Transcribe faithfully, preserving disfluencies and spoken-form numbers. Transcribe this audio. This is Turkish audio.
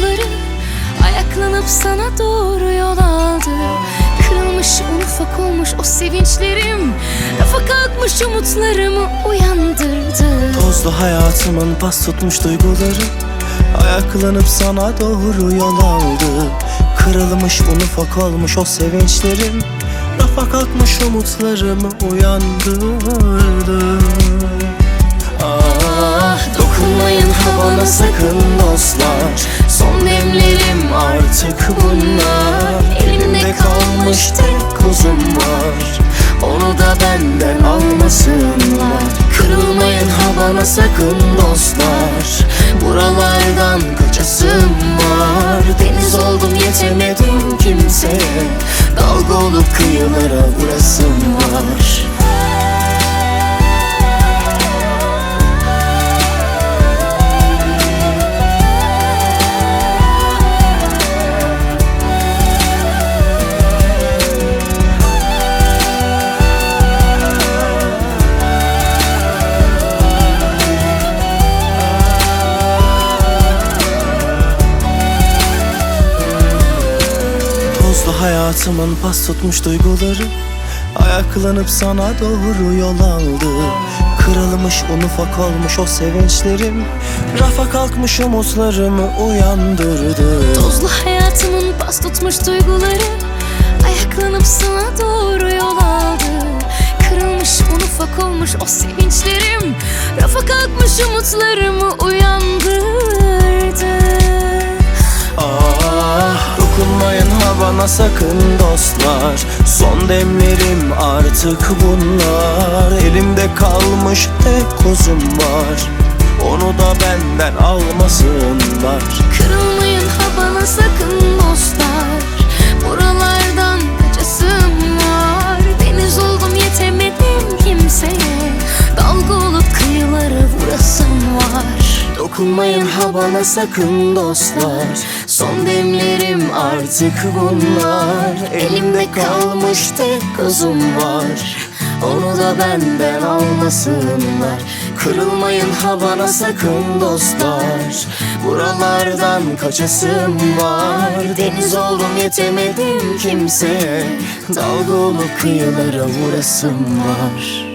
duyguları ayaklanıp sana doğru yol aldı. Kırılmış, un ufak olmuş o sevinçlerim, rafa kalkmış umutlarımı uyandırdı. Tozlu hayatımın pas tutmuş duyguları ayaklanıp sana doğru yol aldı. Kırılmış, un ufak olmuş o sevinçlerim, rafa kalkmış umutlarımı uyandırdı. Ah, dokunmayın ha bana sakın dostlar, son demlerim artık bunlar. Elimde kalmış tek kozum var, onu da benden almasınlar. Kırılmayın ha bana sakın dostlar, buralardan kaçasım var. Deniz oldum yetemedim kimseye, dalga olup kıyılara vurasım var. Tozlu hayatımın pas tutmuş duyguları ayaklanıp sana doğru yol aldı. Kırılmış, un ufak olmuş o sevinçlerim, rafa kalkmış umutlarımı uyandırdı. Tozlu hayatımın pas tutmuş duyguları ayaklanıp sana doğru yol aldı. Kırılmış, un ufak olmuş o sevinçlerim, rafa kalkmış umutlarımı uyandırdı. Ah, dokunmayın ha bana sakın dostlar, son demlerim artık bunlar. Elimde kalmış tek kozum var, onu da benden almasınlar. Kırılmayın ha bana sakın dostlar, buralardan kaçasım var. Deniz oldum yetemedim kimseye, dalga olup kıyılara vurasım var. Dokunmayın ha bana sakın dostlar, son demlerim artık bunlar. Elimde kalmış tek kozum var, onu da benden almasınlar. Kırılmayın ha bana sakın dostlar, buralardan kaçasım var. Deniz oldum yetemedim kimseye, dalga olup kıyılara vurasım var.